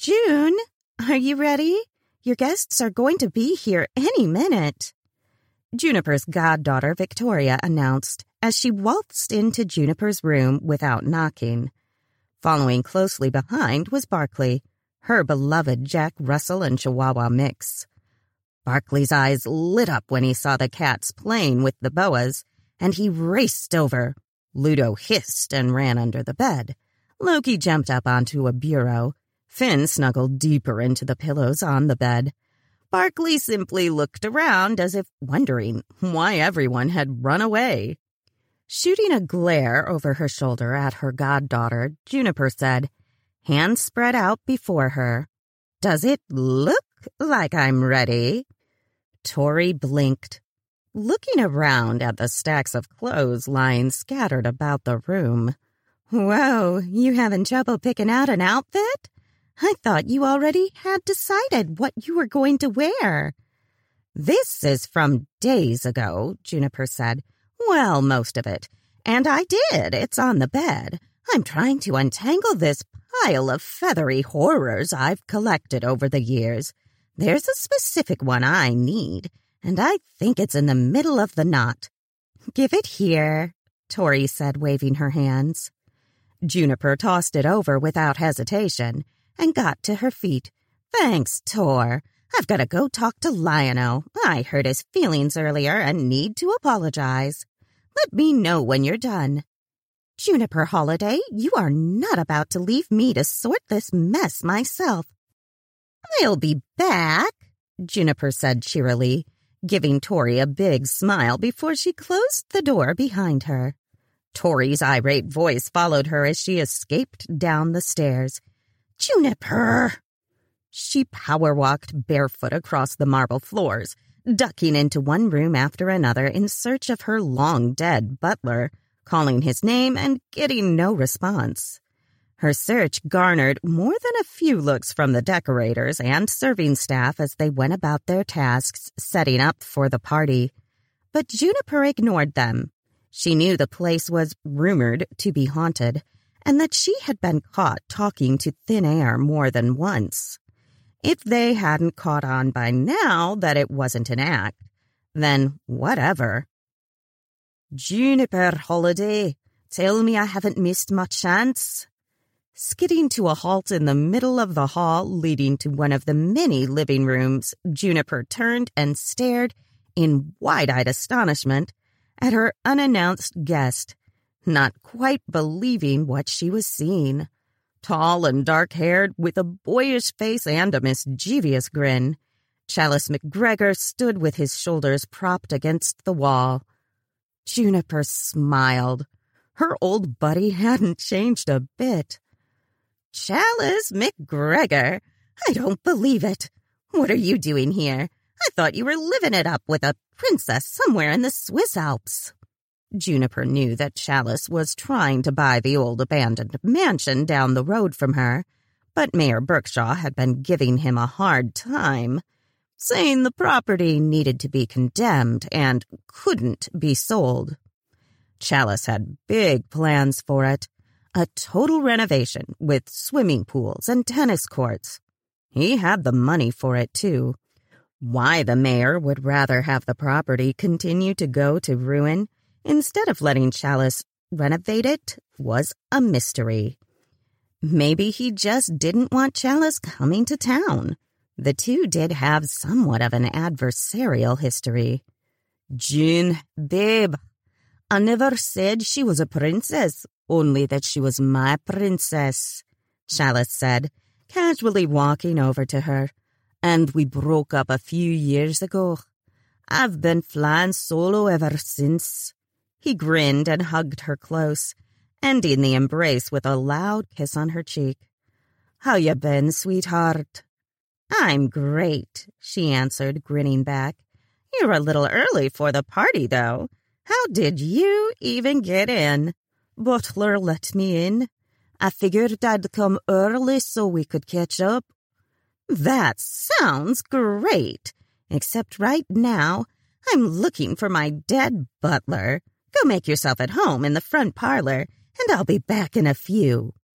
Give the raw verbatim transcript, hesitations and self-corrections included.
June, are you ready? Your guests are going to be here any minute. Juniper's goddaughter, Victoria, announced as she waltzed into Juniper's room without knocking. Following closely behind was Barkley, her beloved Jack Russell and Chihuahua mix. Barkley's eyes lit up when he saw the cats playing with the boas, and he raced over. Ludo hissed and ran under the bed. Loki jumped up onto a bureau. Finn snuggled deeper into the pillows on the bed. Barkley simply looked around as if wondering why everyone had run away. Shooting a glare over her shoulder at her goddaughter, Juniper said, hands spread out before her, "Does it look like I'm ready?" Tori blinked, looking around at the stacks of clothes lying scattered about the room. "Whoa, you having trouble picking out an outfit? I thought you already had decided what you were going to wear." "This is from days ago," Juniper said. "Well, most of it. And I did. It's on the bed. I'm trying to untangle this pile of feathery horrors I've collected over the years. There's a specific one I need, and I think it's in the middle of the knot." "Give it here," Tori said, waving her hands. Juniper tossed it over without hesitation and got to her feet. "Thanks, Tor. I've got to go talk to Lion-O. I hurt his feelings earlier and need to apologize. Let me know when you're done." "Juniper Holiday, you are not about to leave me to sort this mess myself." "I'll be back," Juniper said cheerily, giving Tori a big smile before she closed the door behind her. Tori's irate voice followed her as she escaped down the stairs. "Juniper!" She power-walked barefoot across the marble floors, ducking into one room after another in search of her long-dead butler, calling his name and getting no response. Her search garnered more than a few looks from the decorators and serving staff as they went about their tasks setting up for the party. But Juniper ignored them. She knew the place was rumored to be haunted, and that she had been caught talking to thin air more than once. If they hadn't caught on by now that it wasn't an act, then whatever. "Juniper Holiday, tell me I haven't missed my chance." Skidding to a halt in the middle of the hall leading to one of the many living rooms, Juniper turned and stared in wide-eyed astonishment at her unannounced guest, not quite believing what she was seeing. Tall and dark-haired, with a boyish face and a mischievous grin, Chalice McGregor stood with his shoulders propped against the wall. Juniper smiled. Her old buddy hadn't changed a bit. "Chalice McGregor? I don't believe it. What are you doing here? I thought you were living it up with a princess somewhere in the Swiss Alps." Juniper knew that Chalice was trying to buy the old abandoned mansion down the road from her, but Mayor Berkshaw had been giving him a hard time, saying the property needed to be condemned and couldn't be sold. Chalice had big plans for it, a total renovation with swimming pools and tennis courts. He had the money for it, too. Why the mayor would rather have the property continue to go to ruin instead of letting Chalice renovate it was a mystery. Maybe he just didn't want Chalice coming to town. The two did have somewhat of an adversarial history. "June, babe, I never said she was a princess, only that she was my princess," Chalice said, casually walking over to her. "And we broke up a few years ago. I've been flying solo ever since." He grinned and hugged her close, ending the embrace with a loud kiss on her cheek. "How you been, sweetheart?" "I'm great," she answered, grinning back. "You're a little early for the party, though. How did you even get in?" "Butler let me in. I figured I'd come early so we could catch up." "That sounds great, except right now I'm looking for my dead butler. Go make yourself at home in the front parlor, and I'll be back in a few."